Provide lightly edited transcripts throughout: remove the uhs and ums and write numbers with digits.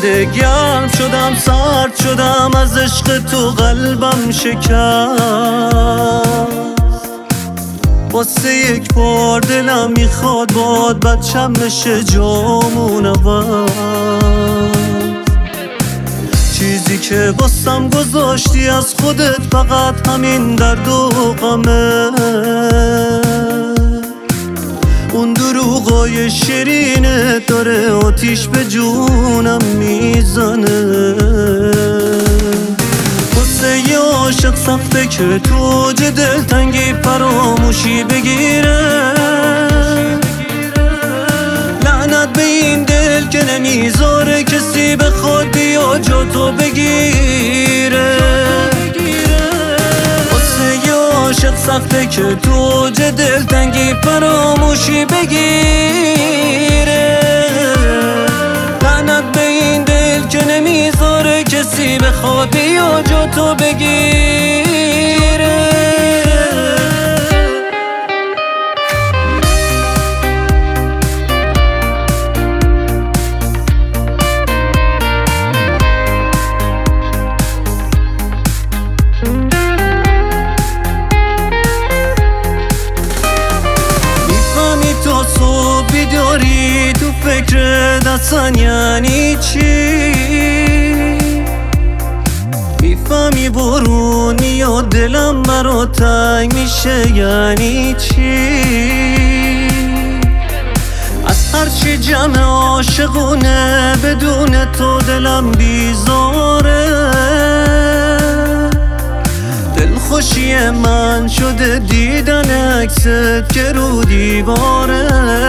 اومده گرم شدم سرد شدم از عشق تو قلبم شکست واسه یک بار دلم میخواد باد بچم بشه جامون عوض چیزی که واسم گذاشتی از خودت فقط همین درد و غمه اون دروغای شیرینه داره آتیش به جونم میزنه واسه یه عاشق سخته که تو اوج دلتنگی فراموشی بگیره لعنت به این دل که نمیذاره کسی بخواد بیا جا تو بگیره واسه یه عاشق سخته که تو اوج دلتنگی فراموشی بگیره لعنت به این دل که نمیذاره کسی بخواد بیا جا تو بگیره بیداری تو فکر دستن یعنی چی میفهمی برون میاد دلم برا تنگ میشه یعنی چی از هرچی جمع عاشقونه بدون تو دلم بیزاره دلخوشی من شده دیدن عکست که رو دیواره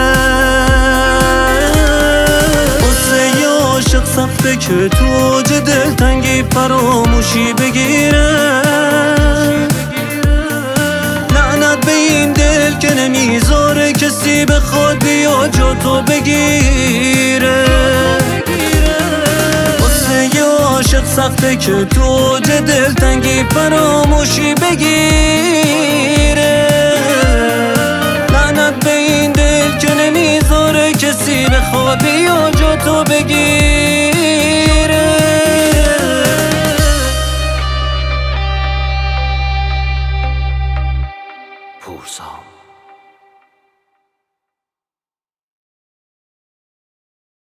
واسه یه عاشق سخته که تو اوج دلتنگی فراموشی بگیره لعنت به این دل که نمیذاره کسی بخواد بیا جا تو بگیره عاشق سخته که تو اوج دلتنگی فراموشی بگیره لعنت به این دل که نمیذاره کسی بخواد بیا جا تو بگیره